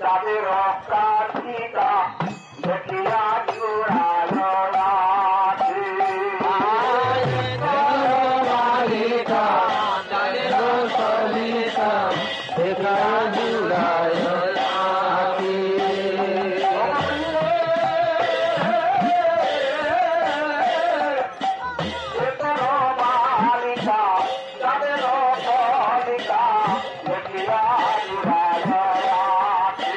তাদের কাঠিকা দেখিয়া জুড়ায় রাখি বালিকা তাদের কলিকা দেখিয়া জুড়ায় রাখি বালিকা তাদের কলিকা দেখিয়া জুড়ায় রাখি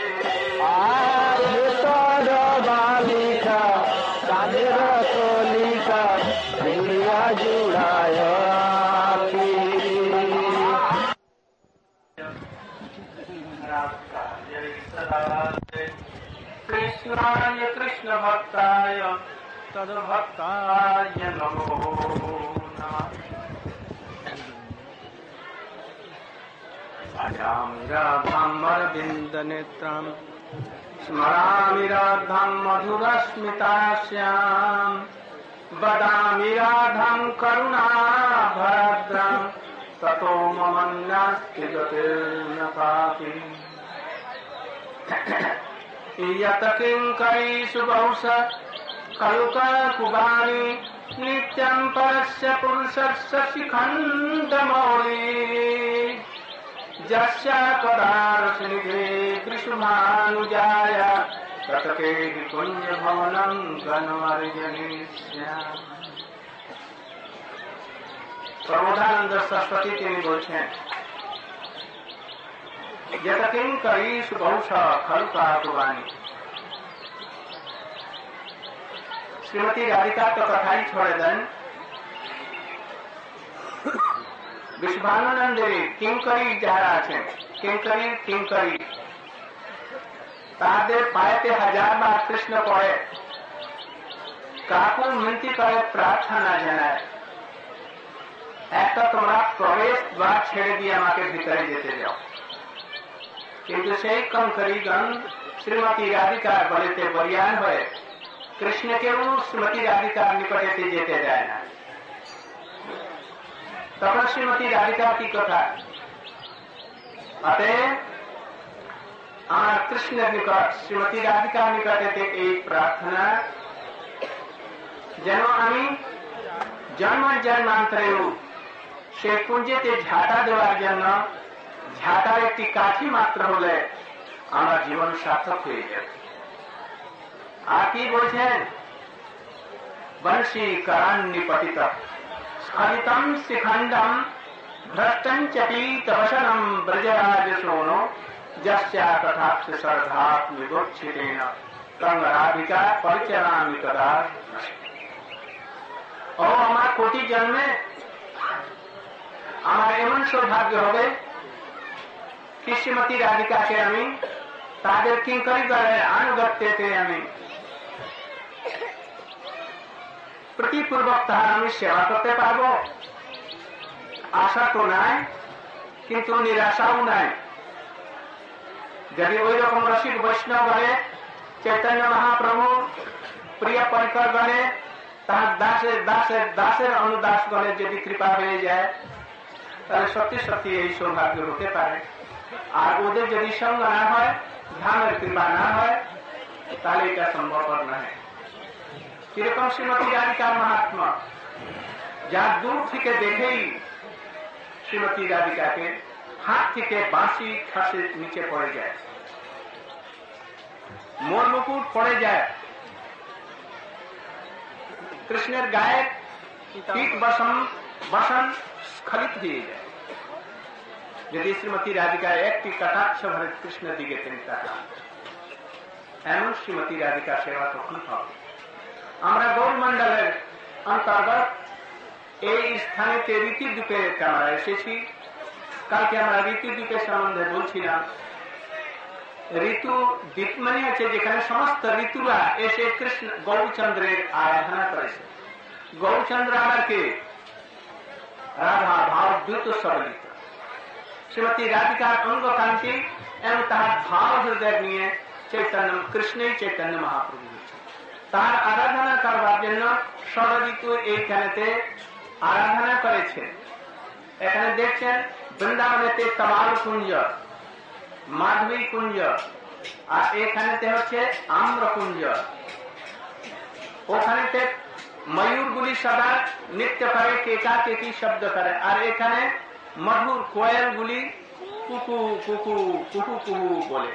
বালিকা তাদের কলিকা দেখিয়া জুড়ায় রাখি कृष्णाय कृष्ण भक्ताय तद्भक्ताय नमो नमः भजामि राधाम् अरविन्दनेत्रम् स्मरामि राधाम् मधुरस्मितास्याम् वदामि राधाम् करुणाभद्रम् ततो मम नास्ति गतिर्न कापि यत किङ्करीषु बहुश कल्पकुबानि नित्यम् परस्य पुरुषस्य शिखण्डमौली यस्य कदारसनिधे कृष्णानुजाय ततके कुञ्जभवनम् गणवर्जनीस्याम् प्रबोधानंद सरस्वती তিনি বলছেন यत किङ्करीषु बहुश खलुकाकुबानि श्रीमती राधिका तो कथाई छोड़े देन विश्वानंदेरी किंकरी যারা আছেন কিঙ্করি কিঙ্করি তাদের পায়েতে হাজারবার কৃষ্ণ পড়ে কাকু মিনতি করে প্রার্থনা জানায় একটা তোমরা প্রবেশ দ্বার ছেড়ে দিয়ে আমাকে ভিতরে যেতে যাও কিন্তু সেই কিঙ্করিগণ শ্রীমতী রাধিকার বলিতে বলিয়ান হয়ে কৃষ্ণকেও শ্রীমতী রাধিকার নিকটেতে যেতে দেয় না তখন শ্রীমতী রাধিকা কি কথা অতএব আমার কৃষ্ণের নিকট শ্রীমতী রাধিকার নিকটেতে এই প্রার্থনা যেন আমি জন্ম জন্মান্তরেও সে পুঞ্জেতে ঝাঁটা দেওয়ার জন্য ঝাঁটার একটি কাঠি মাত্র হলে আমার জীবন সার্থক হয়ে যাবে আর কি বলছেন বংশী करान्निपतित स्खलितं शिखण्डं भ्रष्टं च पीतवसनं ब्रजराजसोनो यस्या कथाप्स श्रद्धात्मविगोच्छितेन तं राधिका परिचरामि कदा ও আমার কোটি জন্মে আমার এমন সৌভাগ্য হবে কি শ্রীমতী রাধিকাকে আমি তাদের কিঙ্করিগণের আনুগত্যতে আমি প্রীতিপূর্বক তাহার আমি সেবা করতে পারবো আশা তো নাই কিন্তু নিরাশাও নাই যদি ওই রকম রসিক বৈষ্ণব গণে চৈতন্য মহাপ্রভু প্রিয় পরিকর গণে তাহার দাসের দাসের দাসের অনুদাস গণের যদি কৃপা হয়ে যায় তাহলে সত্যি সত্যি এই সৌভাগ্য হতে পারে আর ওদের যদি সঙ্গ না হয় ধামের কৃপা না হয় তাহলে এটা সম্ভবপর নয় কিরকম শ্রীমতী রাধিকার মহাত্মা যার দূর থেকে দেখেই শ্রীমতী রাধিকাকে হাত থেকে বাঁশি খাসে নিচে পড়ে যায় মোর মুকুট পড়ে যায় কৃষ্ণের গায়ে पीठ बसन स्खलित হয়ে যায় যদি শ্রীমতী রাধিকা একটি কটাক্ষ ভরে কৃষ্ণ দিকে তিনি তাকান এমন শ্রীমতী রাধিকা সেবা তখন হবে আমরা গৌরমণ্ডলের অন্তর্গত এই স্থানেতে ঋতুদ্বীপে আমরা এসেছি কালকে আমরা ঋতুদ্বীপের সম্বন্ধে বলছিলাম ঋতু দ্বীপ মানে হচ্ছে যেখানে সমস্ত ঋতুরা এসে কৃষ্ণ গৌরচন্দ্রের আরাধনা করেছে গৌরচন্দ্র আবার কে রাধা ভাব দ্রুত সবলিত শ্রীমতী রাধিকার অঙ্গ কান্তি এবং তাহার ভাব হৃদয় নিয়ে চৈতন্য কৃষ্ণই চৈতন্য মহাপ্রভু তার আরাধনা করবার জন্য ষড়ঋতু এইখানেতে আরাধনা করেছে এখানে দেখছেন বৃন্দাবনেতে তমাল কুঞ্জ মাধবী কুঞ্জ আর এখানেতে হচ্ছে আম্রকুঞ্জ। ওখানেতে ময়ূরগুলি সদা নৃত্য করে, কেকা কেকি শব্দ করে, আর এখানে মধুর কোয়েলগুলি কুকু কুকু কুকু কুকু বলে।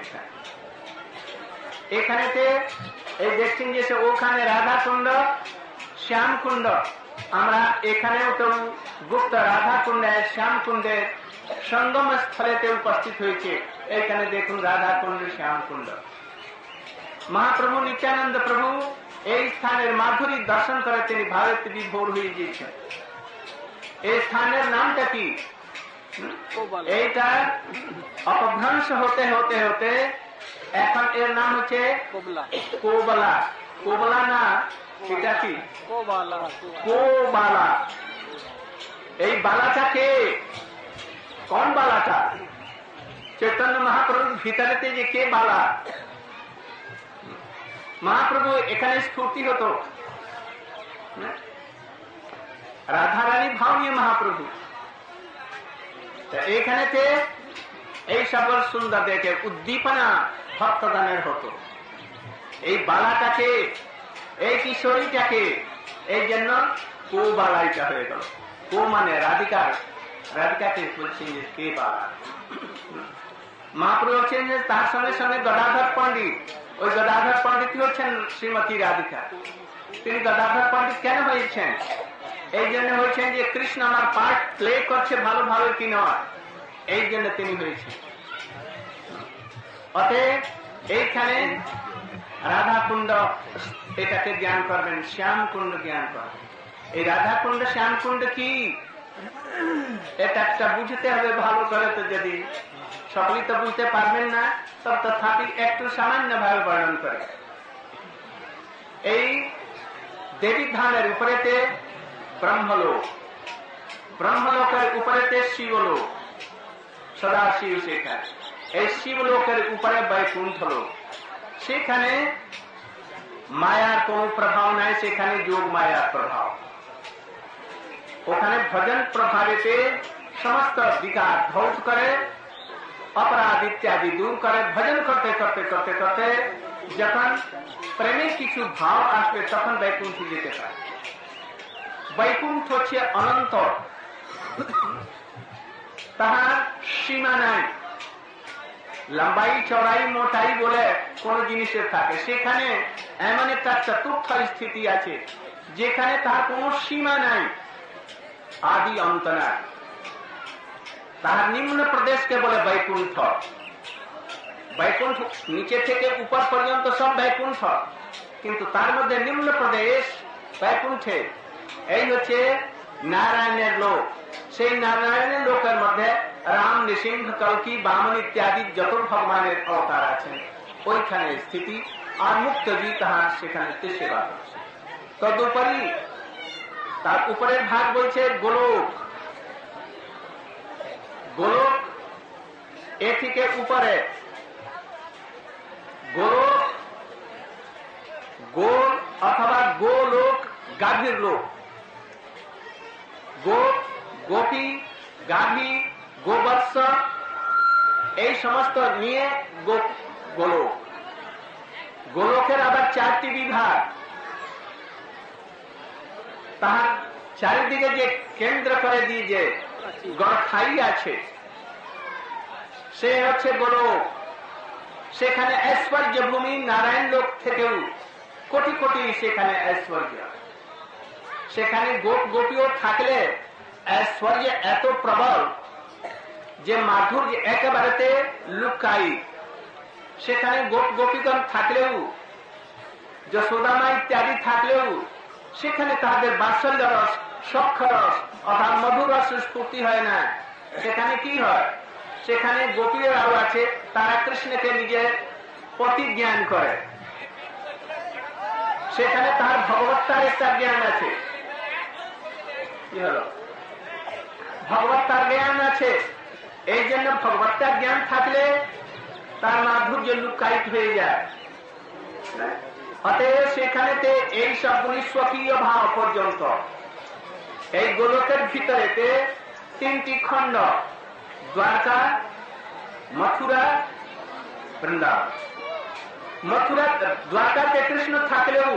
এখানেতে এই দেখছেন যে ওখানে রাধাকুণ্ড, শ্যামকুণ্ড, আমরা এখানেও তো গুপ্ত রাধাকুণ্ডে শ্যামকুণ্ডের সঙ্গম স্থলেতে উপস্থিত হয়েছে। এখানে দেখুন রাধাকুণ্ড, শ্যামকুণ্ড। মহাপ্রভু নিত্যানন্দ প্রভু এই স্থানের মাধুরী দর্শন করে তিনি ভারত বিভোর হয়ে গিয়েছেন। এই স্থানের নামটা কি? এইটা অপভ্রংশ হতে হতে হতে এখন এর নাম হচ্ছে কোবলা। কোবলা না, এটা কি কোবালা। এই বালাটাকে, কোন বালাটা? চৈতন্য মহাপ্রভুর ভিতরেতে যে কে বালা? মহাপ্রভু এখানে স্ফূর্তি হতো, রাধারানী ভাব নিয়ে মহাপ্রভু এখানেতে এই সকল সুন্দর দেখে উদ্দীপনা ভক্তদানের হতো। এই বালাটাকে, এই কিশোরীটাকে, এই জন্য কোবালাইটা হয়ে গেল। কো মানে রাধিকার, রাধিকাকে বলছেন যে কে বালা। মহাপ্রভু হচ্ছেন যে তার সঙ্গে সঙ্গে গদাধর পণ্ডিত। ওই গদাধর পণ্ডিত হচ্ছেন শ্রীমতী রাধিকা। তিনি গদাধর পণ্ডিত কেন হয়েছেন? এই জন্য হয়েছেন যে কৃষ্ণ আমার পার্ট প্লে করছে ভালো ভালো কি নয়, এই জন্য তিনি হয়েছেন। অতএব এইখানে রাধাকুণ্ড এটাকে জ্ঞান করবেন, শ্যামকুণ্ড জ্ঞান করবেন। এই রাধাকুণ্ড শ্যামকুণ্ড কি এটা একটা বুঝতে হবে ভালো করে। তো যদি সকলেই তো বুঝতে পারবেন না, তব তথাপি একটু সামান্য ভাবে বর্ণন করে। এই দেবী ধানের উপরেতে ব্রহ্মলোক, ব্রহ্মলোকের উপরেতে শিবলোক, সদা শিব সেখানে। এই শিবলোকের উপরে বৈকুণ্ঠ লোক, সেখানে মায়ার কোন প্রভাব নাই, সেখানে যোগ মায়ার প্রভাব। ওখানে ভজন প্রভাবেতে সমস্ত বিকার ধৌত করে, অপরাধ ইত্যাদি দূর করে। ভজন করতে করতে করতে করতে যখন প্রেমের কিছু ভাব আসবে তখন বৈকুণ্ঠ যেতে পারে। বৈকুণ্ঠ হচ্ছে অনন্ত, তাহার সীমা নাই। লম্বাই চড়াই মোটাই বলে কোন জিনিসের থাকে, সেখানে এমন একটা চতুর্থ স্থিতি আছে যেখানে তার কোন সীমা নাই, আদি অন্ত নাই। তাহার নিম্ন প্রদেশকে বলে বৈকুণ্ঠ। বৈকুণ্ঠ নিচে থেকে উপর পর্যন্ত সব বৈকুণ্ঠ, কিন্তু তার মধ্যে নিম্ন প্রদেশ বৈকুণ্ঠে। এই হচ্ছে নারায়ণের লোক। সেই নারায়ণের লোকের মধ্যে রাম, নৃসিংহ, কল্কি, বামন ইত্যাদি যত ভগবানের অবতার আছেন ওইখানে স্থিতি। আর মুক্তজি তাহার সেখানে সেবা করছে। তদুপরি তার উপরের ভাগ বলছে গোলক। গোলক এ থেকে উপরে গোলক, গোল অথবা গোলোক, গাভীর লোক। গোপী, গাভী, গোবৎস এই সমস্ত নিয়ে গোলক। গোলকের আবার 4টি বিভাগ। তাহার চারিদিকে যে কেন্দ্র করে দিয়ে যে গড়খাই আছে সে হচ্ছে গোলক। সেখানে ঐশ্বর্য ভূমি, নারায়ণ লোক থেকেও কোটি কোটি সেখানে ঐশ্বর্য। সেখানে গোপ গোপীও থাকলে ঐশ্বর্য এত প্রবল যে মাধুর্য একেবারেতে লুকাই। সেখানে গোপ গোপীগণ থাকলেও, যশোদামা ইত্যাদি থাকলেও সেখানে তাদের বাৎসল্য রস, সখ্য রস অর্থাৎ মধুর রস স্ফূর্তি হয় না। সেখানে কি হয়? সেখানে গোপীরাও আছে, তারা কৃষ্ণকে নিজের পতি জ্ঞান করে। সেখানে তার ভগবত্তার একটা জ্ঞান আছে। কি হলো? ভগবত্তার জ্ঞান আছে। এই জন্য ভগবত্তার জ্ঞান থাকলে তার মাধুর্য লুকায়িত হয়ে যায়। অতএব সেখানেতে এই সবগুলি স্বকীয় ভাব পর্যন্ত। এই গোলকের ভিতরেতে 3টি খণ্ড, দ্বারকা, মথুরা, বৃন্দাবন। मथुरा द्वारकाते कृष्ण থাকলেও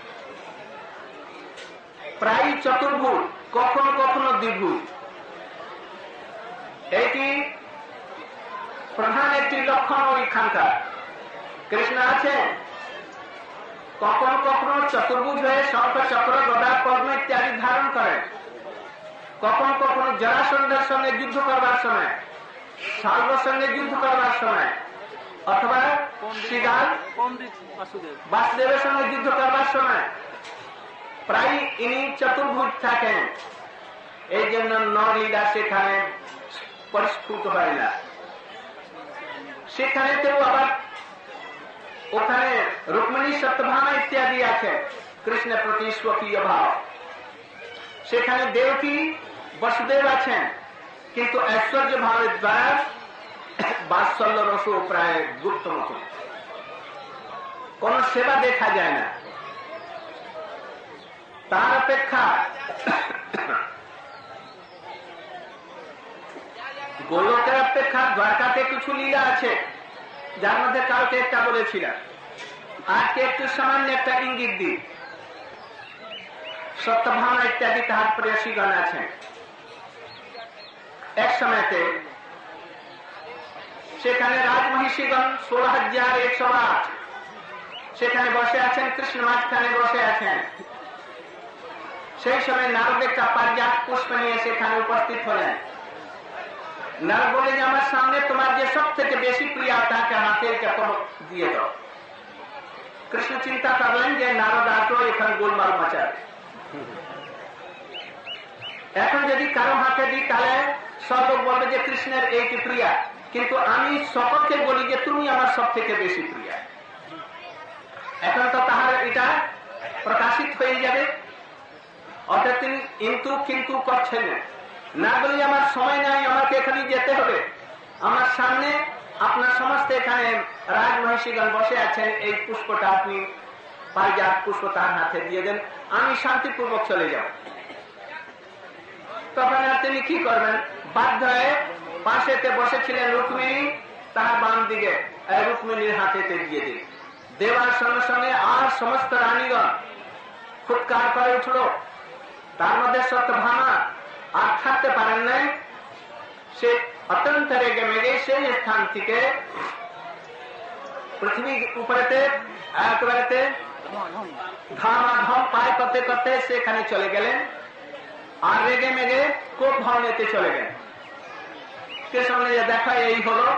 প্রায় চতুর্ভুজ, কখনো কখনো দ্বিভুজ। এটি প্রধান একটি লক্ষণ ওইখানকার। কৃষ্ণ আছেন কখনো কখনো চতুর্ভুজ হয়ে শঙ্খ চক্র গদা পদ্ম ইত্যাদি ধারণ করেন, কখনো কখনো জরাসন্ধের সঙ্গে যুদ্ধ করবার সময়, শাল্বের সঙ্গে যুদ্ধ করবার সময়, অথবা শ্রীগাল বাসুদেবের সঙ্গে যুদ্ধ করবার সময় প্রায় ইনি চতুর্ভুজ থাকেন। এই জন্য নরলীলা সেখানে পরিস্ফুট হয় না। সেখানেতেও আবার ওখানে রুক্মিণী সত্যভামা ইত্যাদি আছে কৃষ্ণের প্রতি স্বকীয় ভাব। সেখানে দেবকী বসুদেব আছেন, কিন্তু ঐশ্বর্য ভাবের দ্বারা বাৎসল্য রস প্রায় গুপ্ত মতো, কোন সেবা দেখা যায় না। তার অপেক্ষা গোলকের অপেক্ষা দ্বারকাতে কিছু লীলা আছে, যার মধ্যে কালকে একটা বলেছিলাম। আজকে একটু সামান্য একটা ইঙ্গিত দিই। সত্যভামা ইত্যাদি তাহার প্রেয়সীগণ আছেন। এক সময়তে সেখানে রাজমহিষীগণ 16,108 সেখানে বসে আছেন, কৃষ্ণ মাঝখানে বসে আছেন। সেই সময় নারদ একটা পারিজাত পুষ্প নিয়ে সেখানে উপস্থিত হলেন। নারদ বলে যে আমার সামনে তোমার যে সব থেকে বেশি প্রিয় তাকে হাতে দিয়ে দাও। কৃষ্ণ চিন্তা করলেন যে নারদ আসলো এখানে গোলমাল মাচাবে, এখন যদি কারো হাতে দিই তাহলে সব লোক বলবে যে কৃষ্ণের এইটি প্রিয়া, কিন্তু আমি সকলকে বলি যে তুমি আমার সব থেকে বেশি প্রিয়া। এখন তো তাহার এটা প্রকাশিত হয়ে যাবে। অর্থাৎ তিনি কিন্তু করছেন না, বলি আমার সময় নাই, আমাকে এখানে যেতে হবে। আমার সামনে আপনার সমস্ত এখানে রাজমহিষীগণ বসে আছেন, এই পুষ্পটা আপনি পারিজাত পুষ্প তার হাতে দিয়ে দেন, আমি শান্তিপূর্বক চলে যাব। তখন আর তিনি কি করবেন, বাধ্য হয়ে পাশেতে বসেছিলেন রুক্মিণী, তার বাম দিকে রুক্মিণীর হাতেতে দিয়ে দিন। দেওয়ার সঙ্গে সঙ্গে আর সমস্ত রানীগণ ফুৎকার করে উঠল। তার মধ্যে সত্যভামা আর থাকতে পারেন নাই। সে অত্যন্ত রেগে মেগে সেই স্থান থেকে পৃথিবী উপরেতে একেবারেতে ধামাধম পায় করতে করতে সেখানে চলে গেলেন, আর রেগে মেগে কোপ ভবনেতে চলে গেলেন। কৃষ্ণ দেখা এই হলো,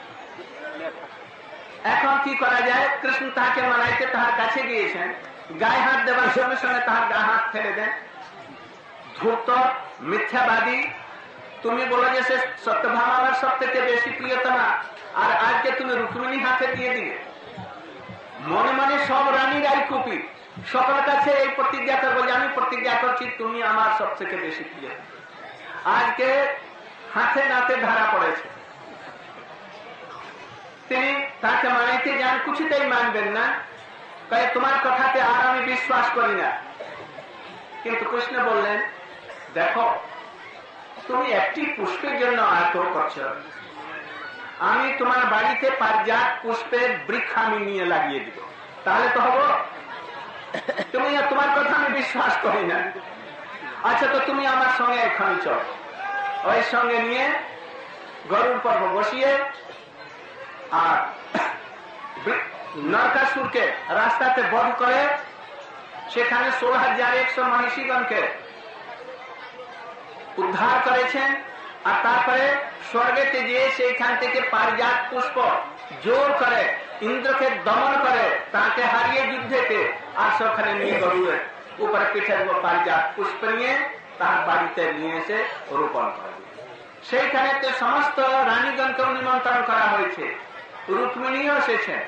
এখন কি করা যায়? কৃষ্ণ তাহাকে মানাইতে তাহার কাছে গিয়েছেন, গায়ে হাত দেওয়ার সঙ্গে সঙ্গে তাহার গায়ে হাত ফেলে দেন। ধূর্ত মিথ্যাবাদী, তুমি বলো যে সে সত্যভামার সব থেকে বেশি প্রিয়তমা, আর আজকে তুমি রুক্মিণী হাতে দিয়ে দিলে। মনে মনে সব রানীরাই কুপি, সকলের কাছে এই প্রতিজ্ঞা করবো যে আমি প্রতিজ্ঞা করছি তুমি আমার সব থেকে বেশি প্রিয়। আজকে হাতে নাতে ধরা পড়েছে। তিনি তাকে মানাইতে যান, কিছুতেই মানবেন না, তাই তোমার কথাতে আর আমি বিশ্বাস করি না। কিন্তু কৃষ্ণ বললেন, দেখো তুমি একটি পুষ্পের জন্য এত করছো, আমি তোমার বাড়িতে পারিজাত পুষ্পের বৃক্ষ আমি নিয়ে লাগিয়ে দিব, তাহলে তো হবো। তুমি তোমার কথা আমি বিশ্বাস করি না। আচ্ছা তো তুমি আমার সঙ্গে এখানে চল। ওই সঙ্গে নিয়ে গরুর পর্ব বসিয়ে আর নরকাসুরকে রাস্তাতে বধ করে সেখানে 16,100 মহিষীগণকে উদ্ধার করেছেন। আর তারপরে স্বর্গেতে গিয়ে সেইখান থেকে পারিজাত পুষ্প জোর করে ইন্দ্রকে দমন করে তাকে হারিয়ে যুদ্ধেতে, আর সেখানে নিয়ে গরুরের উপরে পিঠের পারিজাত পুষ্প নিয়ে তার বাড়িতে নিয়ে এসে রোপণ করে। সেইখানে তো সমস্ত রানীগণকে নিমন্ত্রণ করা হয়েছে, রুক্মিণীও এসেছেন।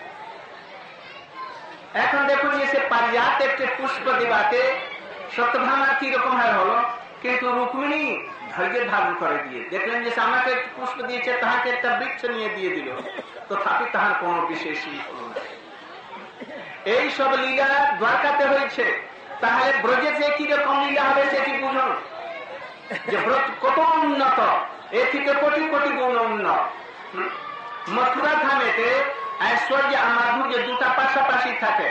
এখন দেখুন যে সে পারিজাত একটি পুষ্প দিবাতে সত্যভামা কি রকম হলো, কিন্তু রুক্মিণী ধৈর্য ধারণ করে দিয়ে দেখলেন যে আমাকে একটু পুষ্প দিয়েছে, তাহাকে একটা বৃক্ষ নিয়ে দিয়ে দিল, তথাপি তাহার কোন বিশেষ হল না। এই সব লীলা দ্বারকাতে হয়েছে, তাহলে ব্রজে যে কি রকম লীলা হবে সেটি বুঝুন যে ব্রজ কত উন্নত, এ থেকে কোটি কোটি গুণ উন্নত। মথুরা ধামেতে ঐশ্বর্য আর মাধুর্য মাধুর্য দুটা পাশাপাশি থাকে।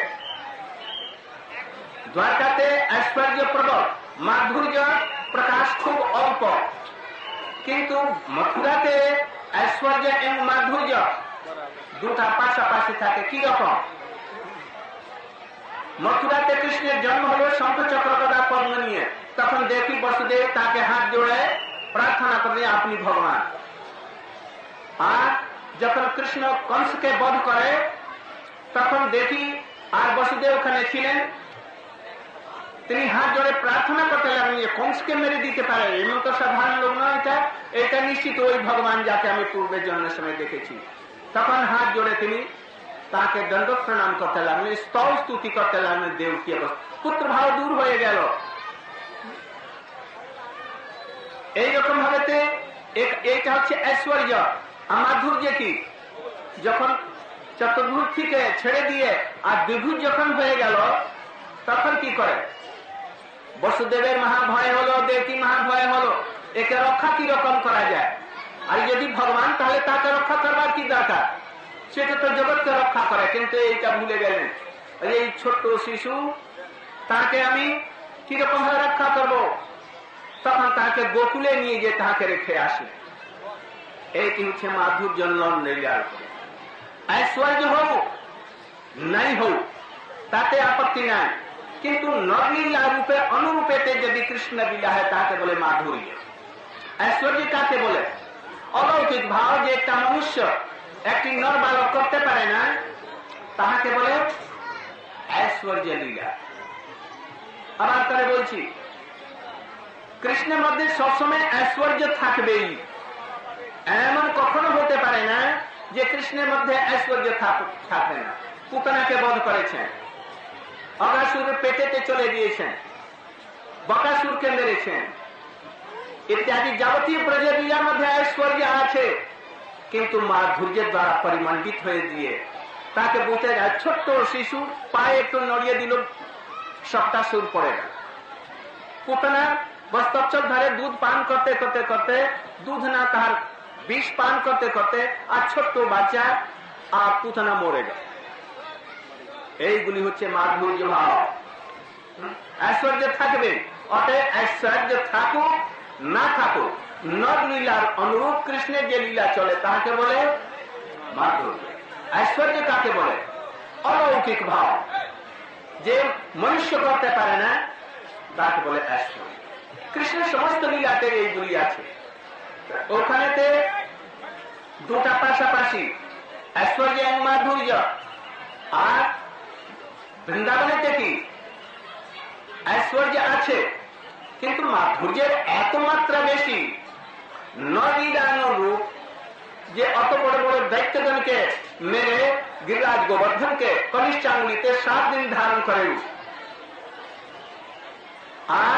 দ্বারকাতে ঐশ্বর্য প্রবল, মাধুর্য প্রকাশ খুব অল্প, কিন্তু মথুরাতে ঐশ্বর্য এবং মাধুর্য দুটা পাশাপাশি থাকে। কি রকম? মথুরাতে কৃষ্ণের জন্ম হলো শঙ্খচক্র গদা পদ্ম নিয়ে, তখন দেখি বসুদেব তাকে হাত জোড়ে প্রার্থনা করে আপনি ভগবান। আর যখন কৃষ্ণ কংসকে বধ করে তখন দেখি আর বসুদেব ওখানে ছিলেন, তিনি হাত জোড়ে প্রার্থনা করতে লাগলেন যে কংসকে মেরে দিতে পারে, এমন তো সাধারণ লোক নয়, এটা নিশ্চিত ওই ভগবান যাকে আমি পূর্বের জন্মের সময় দেখেছি। তখন হাত জোড়ে তিনি তাকে দণ্ড প্রণাম করতে লাগলেন, স্তব স্তুতি করতে লাগলেন দেবকী অবস্থা, পুত্র ভাব দূর হয়ে গেল। এইরকম ভাবে এইটা হচ্ছে ঐশ্বর্য। আর মাধুর্য কি? যখন চতুর্ভুজ থেকে ছেড়ে দিয়ে আর দ্বিভুজ যখন হয়ে গেল তখন কি করে? বসুদেবের মহাভয় হলো, দেবকী মহাভয় হলো, একে রক্ষা কি রকম করা যায়? আর যদি ভগবান, তাহলে তাকে রক্ষা করবার কি দরকার? সেটা তো জগৎকে রক্ষা করে, কিন্তু এইটা ভুলে গেলেন। এই ছোট্ট শিশু, তাকে আমি কিরকম ভাবে রক্ষা করব? তখন তাকে গোকুলে নিয়ে গিয়ে তাকে রেখে আসে। এইটি হচ্ছে মাধুর্য লীলার। ঐশ্বর্য হোক নাই হোক তাতে আপত্তি নাই, কিন্তু নরলীলা রূপে অনুরূপেতে যদি কৃষ্ণ লীলা হয় তাকে বলে মাধুর্য। ঐশ্বর্য কাকে বলে? অলৌকিক ভাব যে একটা মনুষ্য একটি নর বালক করতে পারে না, তাহাকে বলে ঐশ্বর্য লীলা। আবার করে বলছি, কৃষ্ণের মধ্যে সবসময় ঐশ্বর্য থাকবেই, এমন কখনো হতে পারে না যে কৃষ্ণের মধ্যে ঐশ্বর্য থাকবে না। পুতনাকে বধ করেছেন, অগাসুরের পেটেতে চলে দিয়েছেন, বকাসুরকে মেরেছেন, ইত্যাদি যাবতীয় ব্রজের লীলার মধ্যে ঐশ্বর্য আছে, কিন্তু মাধুর্যের দ্বারা পরিমণ্ডিত হয়ে দিয়ে তাকে বুঝতে যায়। ছোট্ট শিশু পায়ে একটু নড়িয়ে দিল, সবটা সুর পড়ে গেল। পুতনা বস্তবচক ধরে দুধ পান করতে করতে করতে, দুধ না তার বিষ পান করতে করতে, আর ছোট্ট বাচ্চা আর পুতনা মরে গেল। এইগুলি হচ্ছে মাধুর্য ভাব। ঐশ্বর্য থাকবে, অতএব ঐশ্বর্য থাকুক না থাকুক, নর লীলার অনুরূপ কৃষ্ণের যে লীলা চলে তাকে বলে মাধুর্য। ঐশ্বর্য কাকে বলে? অলৌকিক ভাব যে মনুষ্য করতে পারে না, তাকে বলে ঐশ্বর্য। কৃষ্ণের সমস্ত লীলাতে এইগুলি আছে। ওখানেতে দুটা পাশাপাশি, ঐশ্বর্য এবং মাধুর্য। আর বৃন্দাবনেতে কি ঐশ্বর্য আছে, কিন্তু মাধুর্যের এত মাত্রা বেশি। নরলীলানুরূপ যে অত বড় বড় দৈত্যগণকে মেরে গিরিরাজ গোবর্ধনকে কনিষ্ঠ আঙ্গুলিতে 7 দিন ধারণ করে, আর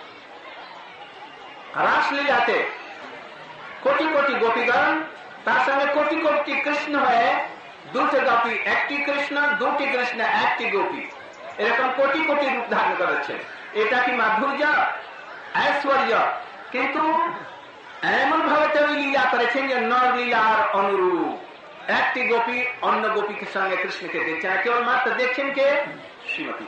রাসলীলাতে কোটি কোটি গোপীগণ, তার সঙ্গে কোটি কোটি কৃষ্ণ হয়ে দুটো গোপী একটি কৃষ্ণ, দুটি কৃষ্ণ একটি গোপী, এরকম কোটি কোটি রূপ ধারণ করেছে। এটা কি মাধুর্য? ঐশ্বর্য। কিন্তু এমন ভাবে তিনি লীলা করেছেন যে নর লীলার অনুরূপ। একটি গোপী অন্য গোপীকে সঙ্গে কৃষ্ণকে দেখছেন, কেবল মাত্র দেখছেন কে? শ্রীমতী।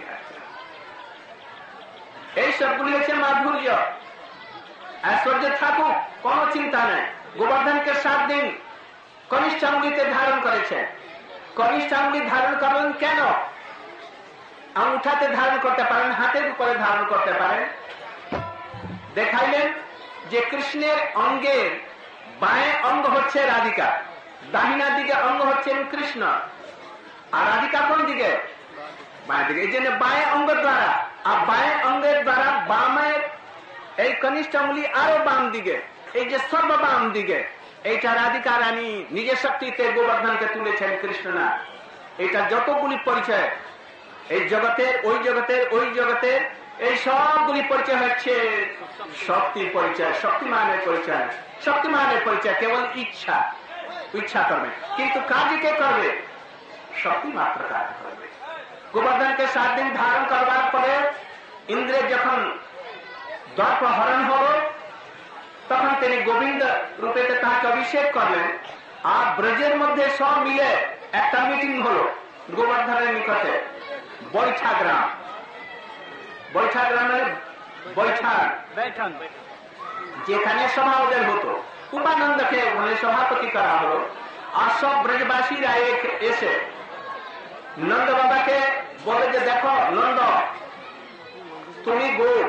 এই সবগুলি হচ্ছে মাধুর্য। ঐশ্বর্য থাকুক, কোন চিন্তা নেই। গোবর্ধনকে 7 দিন কনিষ্ঠ আঙ্গুলিতে ধারণ করেছেন। কনিষ্ঠ আঙ্গুলি ধারণ করলেন কেন? আঙুঠাতে ধারণ করতে পারেন, হাতের উপরে ধারণ করতে পারেন। দেখাইলেন যে কৃষ্ণের অঙ্গের বাঁয়ে অঙ্গ হচ্ছে রাধিকা, দাহিনা দিকে অঙ্গ হচ্ছেন কৃষ্ণ, আর রাধিকা কোন দিকে? বাঁয়ে দিকে। এই জন্য বাঁয়ে অঙ্গ দ্বারা, আর বাঁয়ে অঙ্গের দ্বারা বামের এই কনিষ্ঠ আঙ্গুলি আরো বাম দিকে, এই যে সর্ববাম দিকে, এইটা রাধিকা রানী নিজের শক্তিতে গোবর্ধনকে তুলেছেন কৃষ্ণ না। এটা যতগুলি পরিচয় এই জগতের, ওই জগতের, ওই জগতের, এই সবগুলি পরিচয় হচ্ছে শক্তির পরিচয়, শক্তিমানের পরিচয়। শক্তিমানের পরিচয় কেবল ইচ্ছা, ইচ্ছা করবে, কিন্তু কাজ কে করবে? শক্তি মাত্র কাজ করবে। গোবর্ধনকে 7 দিন ধারণ করবার পরে ইন্দ্রের যখন দর্প হরণ হল, তখন তিনি গোবিন্দ রূপেতে তাকে অভিষেক করলেন। আর ব্রজের মধ্যে সব মিলে একটা মিটিং হলো। গোবর্ধনের নিকটে বৈঠা গ্রাম, বৈঠা গ্রামের বৈঠান যেখানে সভা ওদের হতো, উপানন্দকে ওখানে সভাপতি করা হলো। আর সব ব্রজবাসীরা এসে নন্দ বাবাকে বলে যে দেখো নন্দ, তুমি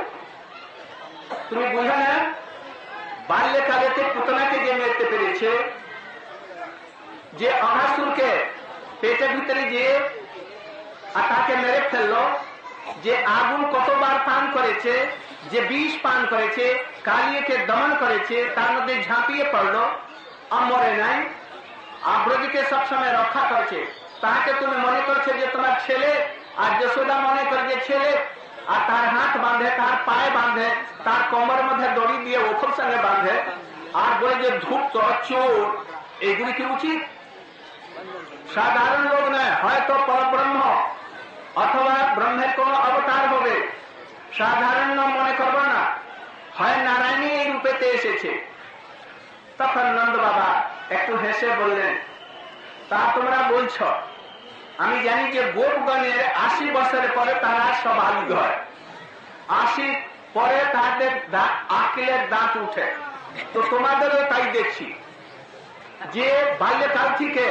বুঝো না বাল্যকালেতে পুতনাকে যে মেরতে পেরেছে, যে অঘাসুরকে পেটের ভিতরে গিয়ে আর তাকে মেরে ফেললো, যে আগুন কতবার পান করেছে, যে বিষ পান করেছে, কালিয়াকে দমন করেছে, তার মধ্যে ঝাঁপিয়ে পড়লো আর মরে নাই, আর ব্রজকে সবসময় রক্ষা করেছে, তাকে তুমি মনে করছো যে তোমার ছেলে, আর যশোদা মনে করে যে ছেলে, আর তার হাত বাঁধে, তার পায়ে বাঁধে, তার কোমর মধ্যে দড়ি দিয়ে ওখর সঙ্গে বাঁধে, আর বলে যে ধূর্ত চোর, এগুলি কি উচিত? সাধারণ লোক নয়, হয়তো পরব্রহ্ম অথবা ব্রহ্মের কোন অবতার হবে, সাধারণ মনে করবো না, হয় নারায়ণী এই রূপেতে এসেছে। তখন নন্দ বাবা একটু হেসে বললেন, তা তোমরা বলছ, আমি জানি যে গোপগণের 80 বছরের পরে তারা স্বাভাবিক হয়, 80 পরে তাদের আকিলের দাঁত উঠে, তো তোমাদেরও তাই দেখছি যে বাল্যকাল থেকে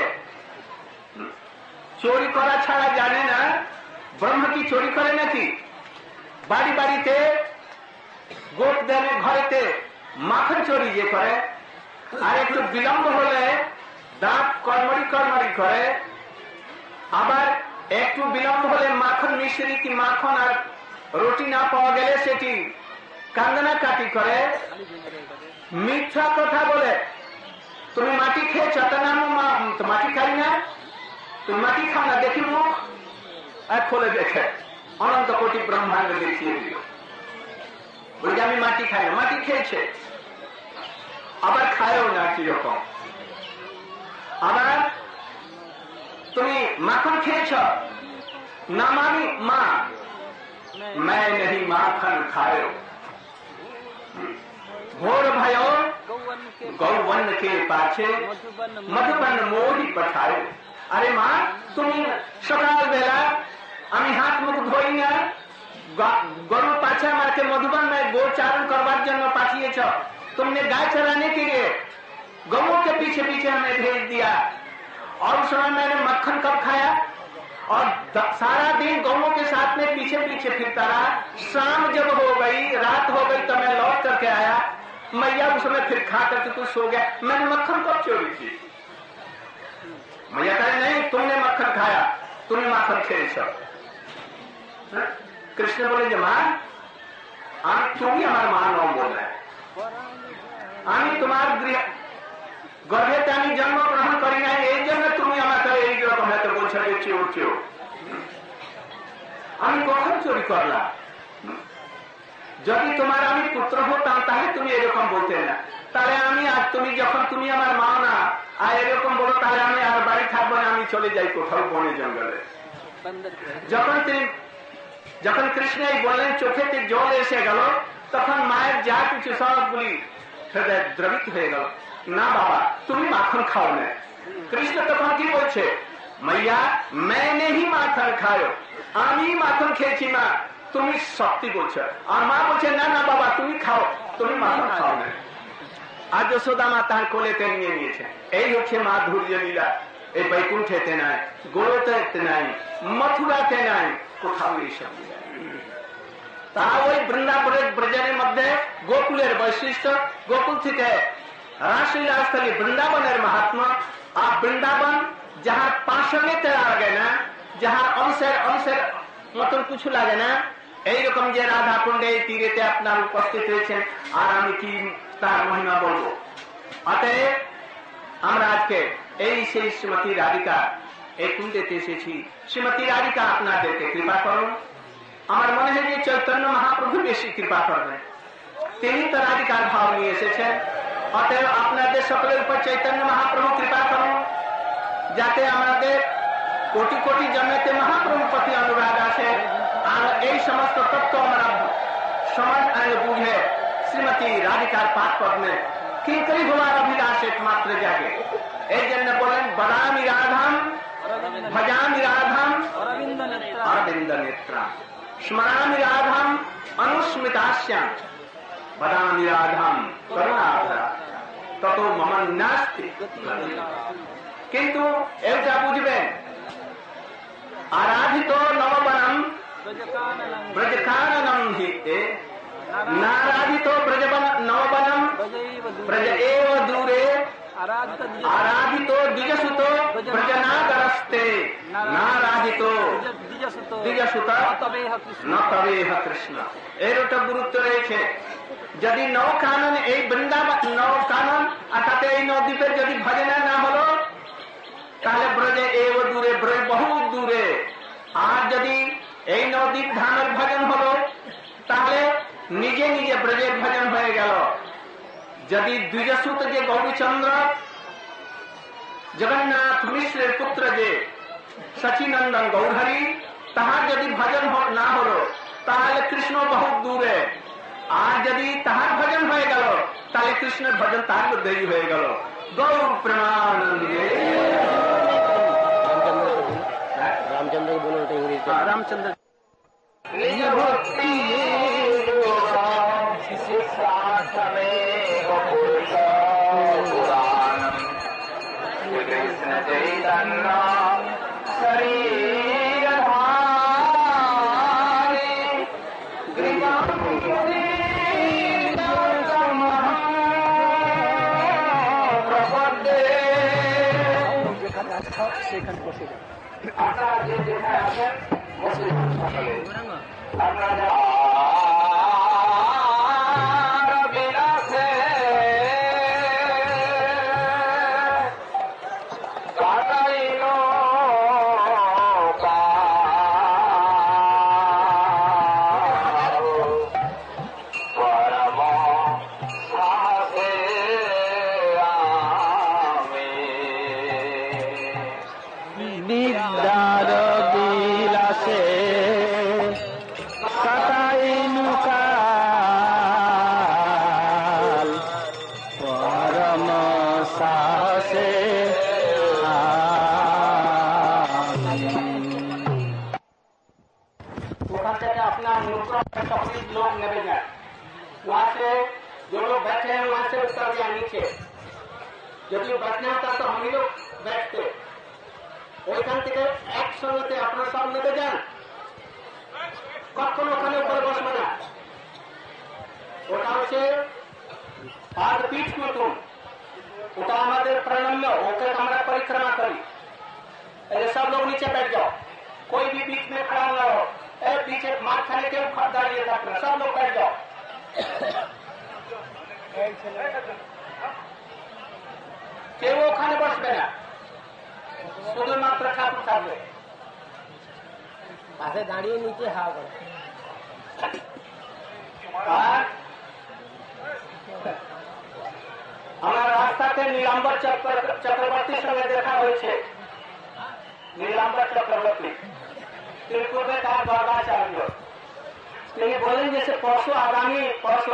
চুরি করা ছাড়া জানে না। ব্রহ্ম কি চুরি করে নাকি? বাড়ি বাড়িতে গোপদের ঘরেতে মাখন চুরি যে করে, আর একটু বিলম্ব হলে দাঁত কর্মরি করে, আবার একটু বিলম্ব হলে মাখন মিশ্রি কি মাখন আর রুটি না পাওয়া গেলে সেটি কান্দনা কাটি করে, মিথ্যা কথা বলে। তুমি মাটি খেয়েছ, তার নাম মাটি খাই না, তুমি মাটি খাও না, দেখি মুখ আর খোলে দেখে অনন্ত কোটি ব্রহ্মাণ্ড দেখিয়ে দিল, বলি আমি মাটি খাই না, মাটি খেয়েছে, আবার খায়ও না কিরকম। আবার তুমি মাখন খেয়েছ না, মানি মা मैं नहीं माखन खायो, घोर भयो गौवन के पाछे मधुबन मोही पठायो। अरे माँ, তুমি সকাল বেলা আমি হাত মুখ ধোই না, গরু পাছে আমাকে মধুবন গো চারণ করবার জন্য পাঠিয়েছ, तुमने गाय चराने के लिए गौओं के पीछे पीछे हमें भेज दिया, और उस समय मैंने मक्खन कब खाया, और सारा दिन गौओं के साथ में पीछे पीछे फिरता रहा। शाम जब हो गई, रात हो गई, तो मैं लौट करके आया, मैया उस समय फिर खा करके तू सो गया, मैंने मक्खन कब चोरी की? मैया कहे नहीं, तुमने मक्खन खाया, तुमने माखन खेल सब। कृष्ण बोले जे मां, তুমি আমার মা নাম বললে, আমি তোমার গর্ভেতে আমি জন্মগ্রহণ করি নাই, এই জন্য তুমি আমাকে এইরকম হয়তো বলছো যে চোর। আমি কখন চুরি করলাম? যদি তোমার আমি পুত্র হতাম তাহলে তুমি এরকম বলতে না, তাহলে আমি আর তুমি যখন তুমি আমার মা না আর এরকম বলো, তাহলে আমি আর বাড়ি থাকবো না, আমি চলে যাই কোথাও বনে জঙ্গলে। যখন কৃষ্ণ বললেন চোখেতে জল এসে গেল, তখন মায়ের যা কিছু সবগুলি হৃদয় দ্রবিত হয়ে গেল। না বাবা, তুমি মাখন খাও না। কৃষ্ণ তখন কি বলছে, মাইয়া मैंने ही মাখন খাও, আমি মাখন খেয়েছি মা, তুমি সত্যি বলছো। আর মা বলছে না না বাবা, তুমি খাও, তুমি মাখন খাও না। আর যশোদা মা তার কোলেতে নিয়ে নিয়েছে। এই হচ্ছে মাধুর্য লীলা। এই বৈকুণ্ঠেতে নাই, গোলতেতে নাই, মথুরাতে নাই, কোথাও এইসব তা ওই বৃন্দাবনের ব্রজের মধ্যে গোকুলের বৈশিষ্ট্য, গোকুল থেকে রাসলীলাস্থলী বৃন্দাবনের মাহাত্ম্য। আর বৃন্দাবন যাহার পাশনে তেরা লাগে না, যাহার অংশের মতন কিছু লাগে না, এইরকম যে রাধা কুণ্ডে এই তীরেতে আপনার উপস্থিত হয়েছেন, আর আমি কি তার মহিমা বলবো। অতএব আমরা আজকে এই সেই শ্রীমতী রাধিকা এই কুণ্ডেতে এসেছি। শ্রীমতী রাধিকা আপনাদেরকে কৃপা করুন। আমার মনে হয় যে চৈতন্য মহাপ্রভু বেশি কৃপা করবেন, তিনি তো রাধিকার ভাব নিয়ে এসেছেন। অতএব আপনাদের সকলের উপর চৈতন্য মহাপ্রভু কৃপা করুন, যাতে আমাদের কোটি কোটি জন্মেতে মহাপ্রভুর প্রতি অনুরাগ আসে, আর এই সমস্ত তত্ত্ব আমরা সমাজ বুঝে শ্রীমতী রাধিকার পাঠ পদ্মে কিঙ্করি হওয়ার অভিলাষ একমাত্র জাগে। এই জন্য বলেন, বদামি রাধাম ভজামি রাধাম नेत्रम स्मरामि राधाम अनुस्मितास्याम वदामि राधाम करुणाभरा ततो मम नास्ति। किंतु एवटा बुझबेन आराधितो नववनम ब्रजकाननम हिते नाराधितो नववनम ब्रज एव दूरे आराधितो द्विजसुतो ब्रजनागरस्ते नाराधितो द्विजसुत न तवेह कृष्ण। এরটা গুরুত্ব রয়েছে। যদি নৌকানন এই বৃন্দাবন নৌকানন অর্থাৎ এই নদীপের যদি ভজনা না হলো তাহলে ব্রজে এব দূরে ব্রজ বহু দূরে। আর যদি এই নদীর ধামের ভজন হলো তাহলে নিজে নিজে ব্রজের ভজন হয়ে গেল। যদি দ্বিজসুত যে গৌরীচন্দ্র জগন্নাথ মিশ্রের পুত্র যে সচিনন্দন গৌরহরি তাহার যদি ভজন না হলো তাহলে কৃষ্ণ বহু দূরে। আর যদি তাহার ভজন হয়ে গেল তাহলে কৃষ্ণের ভজন তার মধ্যেই হয়ে গেল। গৌর প্রেমানন্দে। রামচন্দ্র বলে ওটা ইংরেজি রামচন্দ্র कृष्ण चैतन्य शरीर धारी प्रपदे সেখানে বসে আপনারা যে যেখানে আছেন বসে সকালে আপনারা लोग नबे जाए वहां से जो लोग बैठे हैं वहां से उतर गया नीचे। यदि बैठना होता तो हम ही लोग बैठते। ওইখান থেকে একসঙ্গে আপনারা সব নেমে যান, কখনো ওখানে উপরে বসবে না। ওটা হচ্ছে পাদপীঠ মতন, ওটা আমাদের প্রণম্য, ওকে আমরা परिक्रमा करी। सब लोग नीचे बैठ जाओ, कोई भी बीच में खड़ा न हो। पीछे मार खाने के दाঁড়িয়ে থাকবে, सब लोग बैठ जाओ। কেউ ওখানে বসবে না, শুধুমাত্র ঠাকুর থাকবে। পাশে দাঁড়িয়ে নিচে হাওয়া করে। আর আমার রাস্তাতে নীলাম্বর চক্রবর্তীর সঙ্গে দেখা হয়েছে। নীলাম্বর চক্রবর্তী त्रिपुरे का गौरवाचार्य, তিনি বলেন যে পরশু আগামী পরশু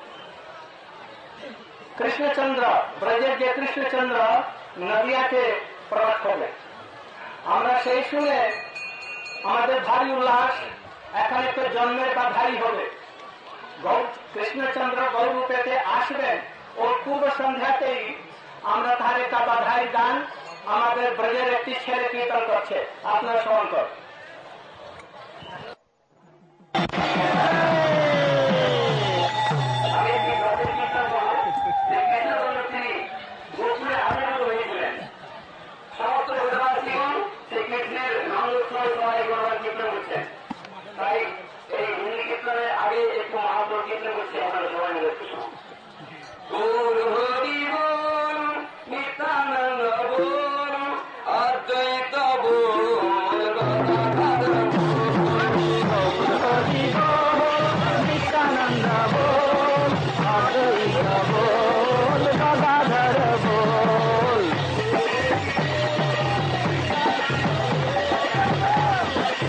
কৃষ্ণচন্দ্র ব্রজের যে কৃষ্ণচন্দ্র নদিয়াতে প্রবেশ করবে। আমরা সেই শুনে আমাদের ভারী উল্লাস, এখানে তো জন্মের বা ভারী হবে। কৃষ্ণচন্দ্র গৌরূপেতে আসবেন, ওর পূর্ব সন্ধ্যাতেই আমরা তার একটা বাধাই গান আমাদের ব্রজের একটি ছেলে কীর্তন করছে, আপনার স্মরণ কর। তাই এই হিন্দি কীর্তনের আগে একটু মহাপ্রভু কীর্তন করছে, আপনারা সবাই মিলে बोल हरि बोल नित्यानंद बोल अद्वैत बोल गदाधर बोल हरि बोल नित्यानंद बोल अद्वैत बोल गदाधर बोल।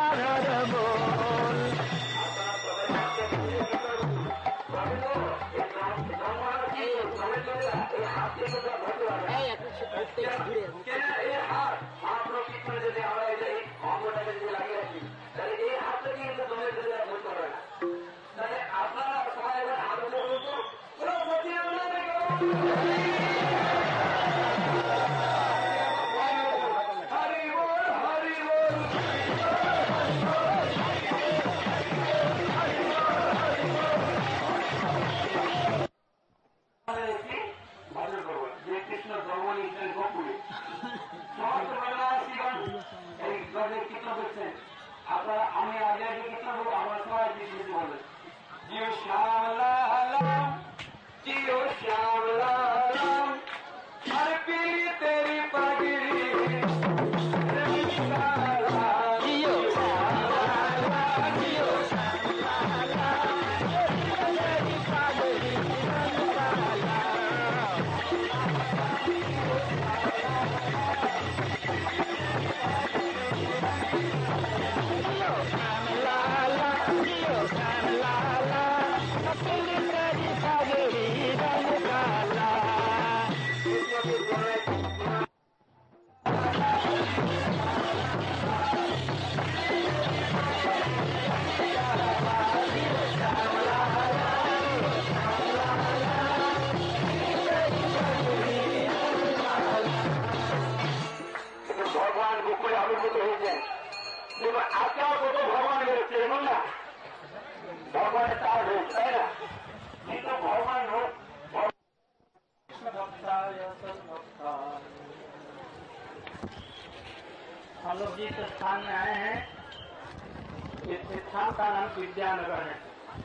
हम लोग जिस स्थान में आए हैं इस स्थान का नाम विद्यानगर है।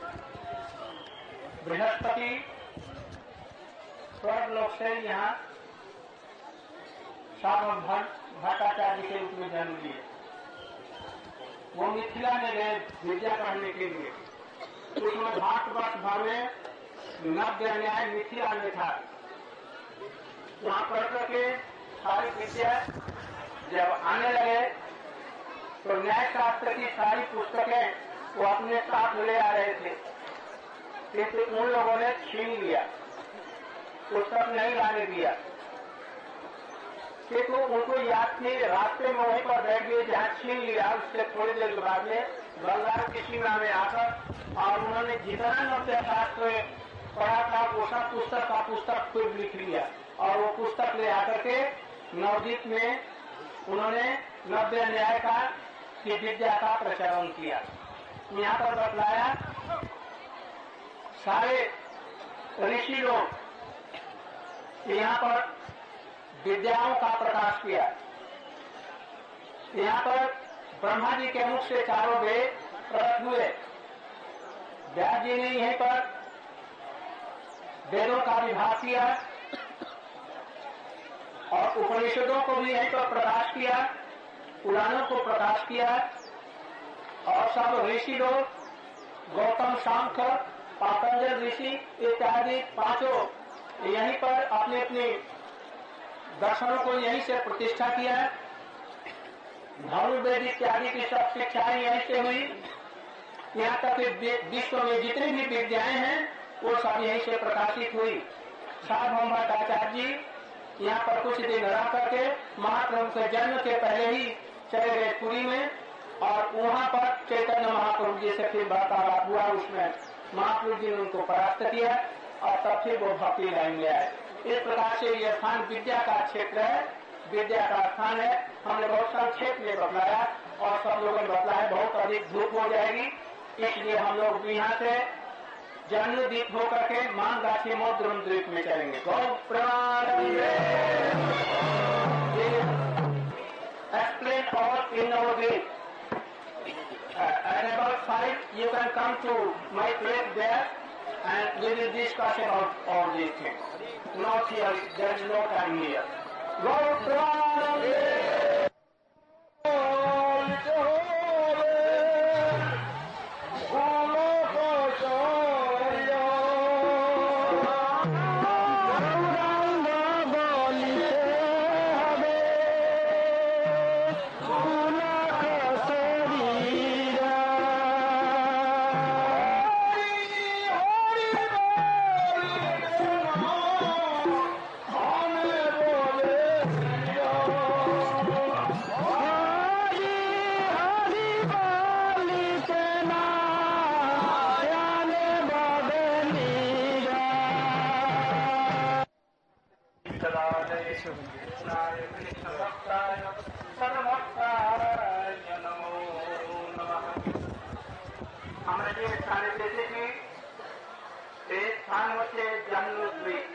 बृहस्पति स्वर्गलोक से यहाँ श्याम भट्टाचार्य के रूप में जन्म लिए। वो मिथिला में गए विद्या पढ़ने के लिए। उसमें भारतवर्ष भर में नव्य न्याय मिथिला में था। वहाँ पढ़ करके सारी विद्या जब आने लगे तो न्याय शास्त्र की सारी पुस्तकें वो अपने साथ ले आ रहे थे, किंतु उन लोगों ने छीन लिया, पुस्तक नहीं लाने दिया। किंतु उनको याद थी, रास्ते में वहीं पर बैठ गए जहाँ छीन लिया। उससे थोड़ी देर बाद में बंगाल की सीमा में आकर और उन्होंने जितना नव्य शास्त्र पढ़ा था वो सब पुस्तक खुद लिख लिया और वो पुस्तक ले आकर के नवदीप में उन्होंने नव्य न्याय का की विद्या का प्रचलन किया। यहाँ पर बतलाया सारे ऋषि लोग यहाँ पर विद्याओं का प्रकाश किया। यहाँ पर ब्रह्मा जी के मुख से चारों वेद प्रकट हुए। व्यास जी ने यहीं पर वेदों का विभाग किया और उपनिषदों को भी यहीं पर प्रकाश किया, पुराणों को प्रकाश किया और सब ऋषि लोग गौतम, सांख्य, पातंजल ऋषि इत्यादि पांचों यहीं पर अपने अपने दर्शनों को यहीं से प्रतिष्ठा किया। धनुर्वेद इत्यादि की सब शिक्षाएं यहीं से हुई। यहाँ तक कि विश्व में जितनी भी विद्याएं हैं वो सब यहीं से प्रकाशित हुई। सार्वभौम भट्टाचार्य जी यहाँ पर कुछ दिन रह करके महाप्रभु के जन्म के पहले ही चले गए पुरी में और वहाँ पर चैतन्य महाप्रभु जी से फिर वार्तालाप हुआ। उसमें महाप्रभु जी ने उनको परास्त किया और तब फिर वो भक्ति लाइन में आए। इस प्रकार से यह स्थान विद्या का क्षेत्र है, विद्या का स्थान है। हमने बहुत संक्षेप में बतलाया और सब लोगों ने बतलाया बहुत अधिक धूप हो जाएगी, इसलिए हम लोग यहाँ से जन्मदीप होकर के मानगाछी मौद्रम द्वीप में चलेंगे। गौ प्रणाम। Explain all in our way. At about 5, you can come to my place there and we will discuss about all these things. Not here, there is no time here. Go from कृष्णाय कृष्णभक्ताय सर्वभक्ताय नमो नमः। আমরা যে স্থানে এসেছি এই স্থান হচ্ছে জাহ্নবীদ্বীপ।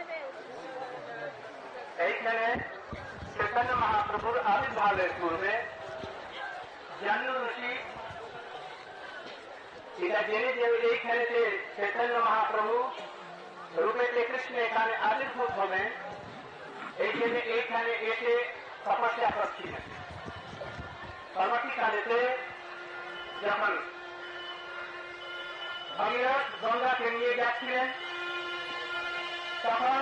এইখানে চৈতন্য মহাপ্রভুর আবির্ভাবের পূর্বে জাহ্নু ঋষি এটা জেনে যে এইখানে চৈতন্য মহাপ্রভু রূপে কৃষ্ণ এখানে আবির্ভূত হবেন, এই জন্য এইখানে এসে তপস্যা করছিলেন। পরবর্তীকালেতে যখন ভগীরথ গঙ্গাকে নিয়ে যাচ্ছিলেন তখন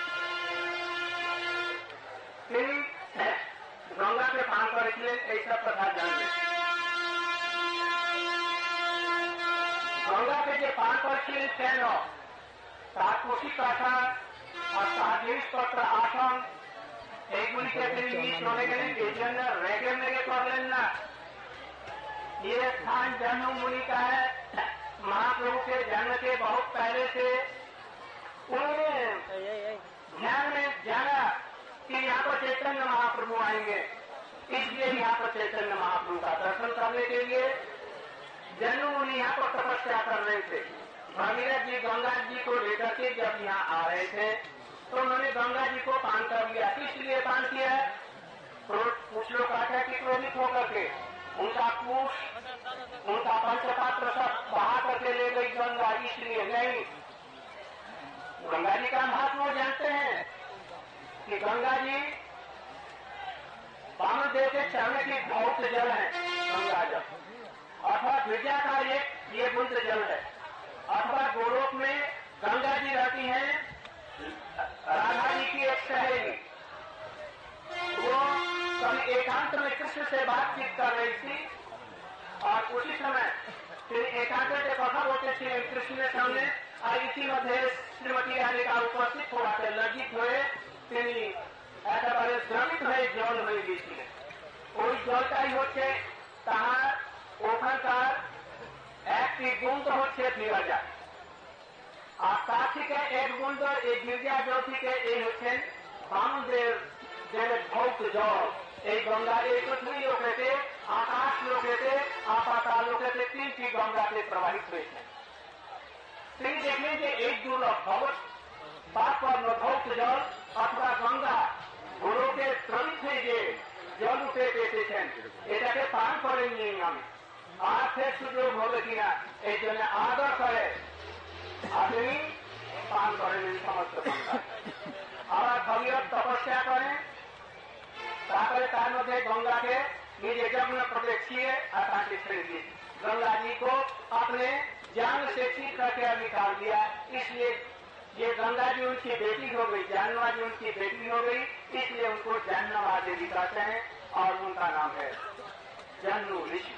তিনি গঙ্গাকে পান করেছিলেন, এইসব কথা জানবেন। গঙ্গাকে যে পান করেছিলেন কেন, তার কুশি কথা আর তার জিনিসপত্র আসন এইগুলিকে তিনি নিয়ে চলে গেলেন, এই জন্য রেগে মেগে করলেন না। ये स्थान जन्म मुनि का है। महाप्रभु के जन्म के बहुत पहले से उन्होंने ध्यान में जाना कि यहाँ पर चैतन्य महाप्रभु आएंगे, इसलिए यहाँ पर चैतन्य महाप्रभु का दर्शन करने के लिए जन्म मुनि यहाँ पर तपस्या कर रहे थे। भगीरथ जी गंगा जी को लेकर के जब यहाँ आ रहे थे तो उन्होंने गंगा जी को पान कर लिया। इसलिए पान किया है, कुछ लोग कहते हैं कि क्रोधित होकर के उनका कुश उनका पंचपात्र सब बहा करके ले गई गंगा, इसलिए नहीं। गंगा जी का महत्व जानते हैं कि गंगा जी वामदेव के चरण की बहुत जल है गंगा जल, अथवा विद्या का ये बुंद जल है। अथवा गोलोक में गंगा जी रहती हैं राधा जी की एक सहेली, वो कभी एकांत में कृष्ण से बातचीत कर रही थी और उसी समय एकांत से कथा बोलते थे कृष्ण के सामने, और इसी मध्य श्रीमती राधिका उपस्थित हुआ थे, लज्जित हुए একেবারে শ্রমিক হয়ে জল হয়ে গিয়েছিলেন। ওই জলটাই হচ্ছে তাহার ওখানকার একটি গুণ হচ্ছে বিরাজা, আর তার থেকে এক গুণ এই গির্জা জল থেকে এই হচ্ছেন বামদেব দেবের ভৌত জল। এই গঙ্গা এই পৃথিবী লোকেতে আকাশ লোকেতে আপাতাল লোকেতে তিনটি গঙ্গাতে প্রবাহিত হয়েছে। তিনি দেখলেন যে এই দুর্লভ ভগৎ পাপর্ণ ভৌত জল অথবা গঙ্গা গোলকে শ্রমিক হয়ে যে জল উঠে পেতেছেন, এটাকে পান করেননি আমি, আর ফের সুযোগ হবে কিনা এই জন্য আদর করে আপনি পান করেন সমস্ত গঙ্গা। আবার ভগীরথ তপস্যা করেন, তারপরে তার মধ্যে गंगा নিজে जमुना प्रवेश किए और ताकि दी गंगा जी को अपने जान से ठीक करके निकाल दिया। इसलिए ये गंगा जी उनकी बेटी हो गई, जानवा जी उनकी बेटी हो गई, इसलिए उनको जानवा देवी कहते हैं और उनका नाम है जन्नू ऋषि।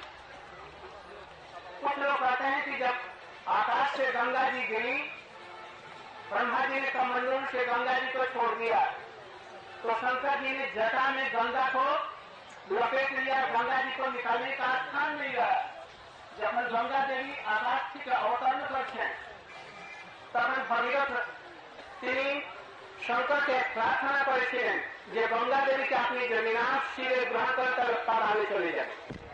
कुछ लोग कहते हैं कि जब आकाश से गंगा जी गिरी, ब्रह्मा जी ने कमंडल से गंगा जी को छोड़ दिया, तो शंकर जी ने जटा में गंगा को लपेट लिया, गंगा जी को निकालने का स्थान नहीं रहा। जब गंगा देवी आकाश থেকে অবতরণ করছেন তখন ভগীরথ তিনি শঙ্করকে প্রার্থনা করেছিলেন যে গঙ্গা দেবীকে আপনি জমিনাথ শিরে গ্রহণ করে তার आगे चले जाए।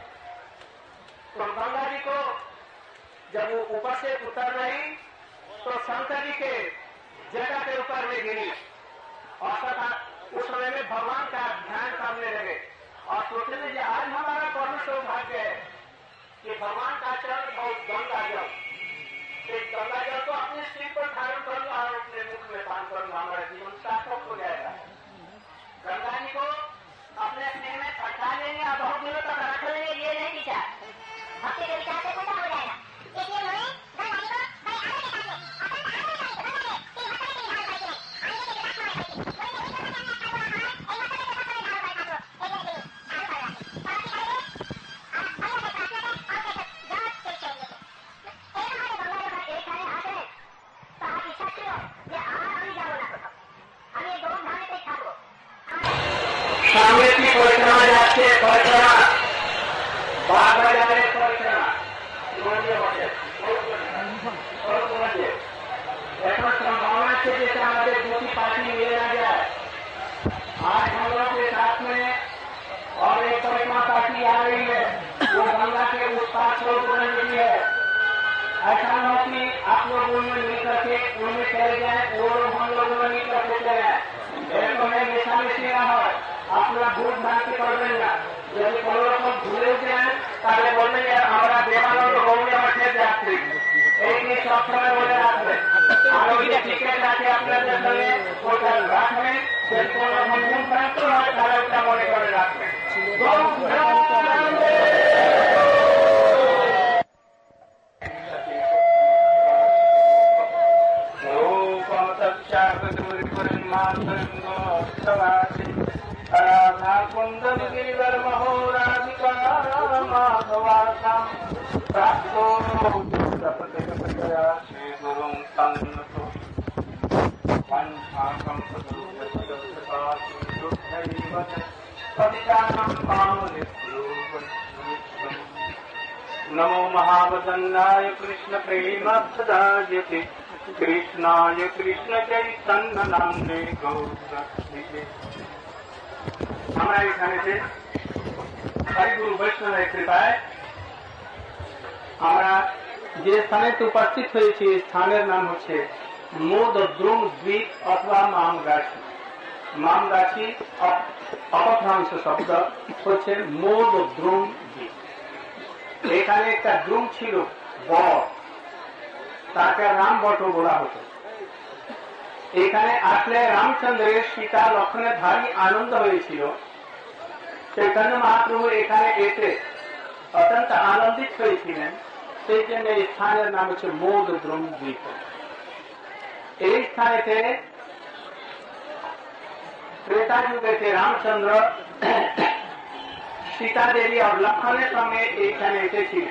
तो गंगा जी को जब वो ऊपर से उतर रही तो शंकर जी के जटा के ऊपर में गिरी, और उस समय में भगवान का ध्यान करने लगे और सोचने लगे आज हमारा परम सौभाग्य है कि भगवान का चरण बहुत गंगा जल, इस गंगा जल को अपने सिर पर धारण करूंगा और अपने मुख में पान करूंगा, हमारा जीवन सार्थक हो जाएगा। गंगा जी को अपने सिर में छठा लेंगे और बहुत दिनों तक रख लेंगे, ये नहीं दिखा भक्ति के विचार से पूरा हो जाएगा। इसलिए उन्होंने गंगा जी को बड़े आदर के साथ सामने की परिक्रमा जाते परिक्रमा बाग बाजारे परिक्रमा स्वरूप बन चुकी है। ऐसा न हो कि आप लोग उनमें मिल करके उनमें चले जाए, वो लोग हम लोगों में मिल करके चले जाए। एक तो मैं निशा में सीखा है, अपना भूल भ्रांति कर देगा। यदि कोई लोग भूले जाए ताले बोलते हैं हमारा देवानंद हो गया बैठे जाते एक ही सॉफ्टवेयर बोले आते आगे ये टिकट लाके अपने देश में होटल रात में सेलफोन और हम प्राप्त हो ताले उठा बोले कर रात में कुंदन गिरिवर महोराधिका माधवासा प्राप्तो श्री गुरुं तन्नतो पंचाकं नमो महावदन्नाय कृष्ण प्रेमप्रदायते कृष्णाय कृष्ण चैतन्य नाम्ने गौरक्षिते। हमारा एखाने से हरि गुरु वैष्णव कृपाয় আমরা যে স্থানে উপস্থিত হয়েছি স্থানের নাম হচ্ছে মোদদ্রুম দ্বীপ অথবা মামগাছি। মামগাছি অপভ্রংশ শব্দ হচ্ছে মোদদ্রুম দ্বীপ। এখানে একটা দ্রুম ছিল বট, তাকে রাম বট বলা হতো। এখানে আসলে রামচন্দ্রের সীতা লক্ষণের ভারী আনন্দ হয়েছিল। চৈতন্য মহাপ্রভু এখানে এসে অত্যন্ত আনন্দিত হয়েছিলেন, সেই জন্য এই স্থানের নাম হচ্ছে মোদদ্রুম দ্বীপ। এই স্থানেতে त्रेता युगे थे रामचंद्र सीता देवी और लखনের সঙ্গে এখানে এসেছিলেন।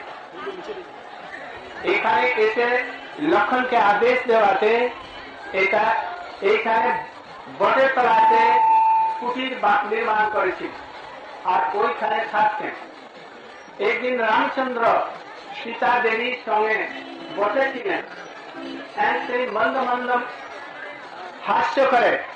এখানে এসে লক্ষণকে আদেশ দেওয়াতে এটা এইখানে বটের তলাতে কুটির নির্মাণ করেছিল আর ওইখানে থাকতেন। একদিন রামচন্দ্র সীতা দেবীর সঙ্গে বসেছিলেন, সেই মন্দ মন্দ হাস্য করে